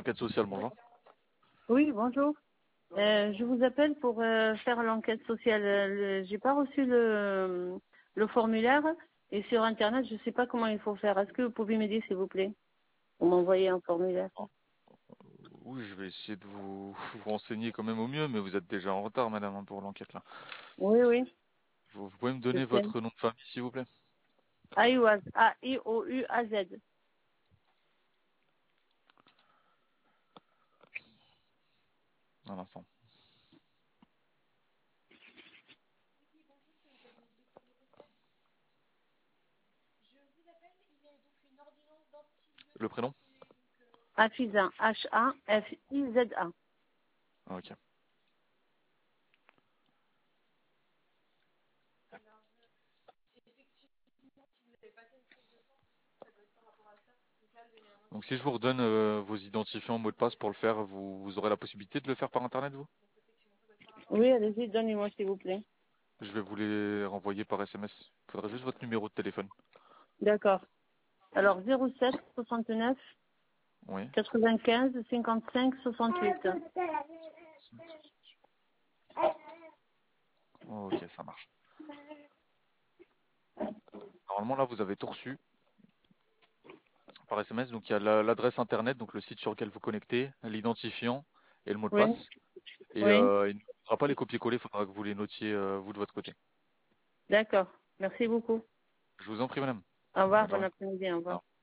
enquête sociale, bonjour. Oui, bonjour. Je vous appelle pour faire l'enquête sociale. J'ai pas reçu le formulaire et sur Internet, je sais pas comment il faut faire. Est-ce que vous pouvez m'aider, s'il vous plaît, pour m'envoyer un formulaire? Oui, je vais essayer de vous renseigner quand même au mieux, mais vous êtes déjà en retard, madame, hein, pour l'enquête là. Oui, oui, Vous pouvez me je donner sais. votre nom de famille, s'il vous plaît? Aïouaz, A-I-O-U-A-Z. Un instant. Le prénom? Hafiza, H-A-F-I-Z-A. Ah, ok. Donc si je vous redonne vos identifiants, mots de passe pour le faire, vous aurez la possibilité de le faire par Internet, vous? Oui, allez-y, donnez-moi, s'il vous plaît. Je vais vous les renvoyer par SMS. Il faudra juste votre numéro de téléphone. D'accord. Alors, 07 69 Oui. 95 55 68. Ok, ça marche. Normalement, là, vous avez tout reçu par SMS. Donc, il y a l'adresse Internet, donc le site sur lequel vous connectez, l'identifiant et le mot de Oui, passe. Et oui. il ne faudra pas les copier-coller, il faudra que vous les notiez, vous, de votre côté. D'accord. Merci beaucoup. Je vous en prie, madame. Au revoir, Bonne bon journée. après-midi, au Au revoir. revoir.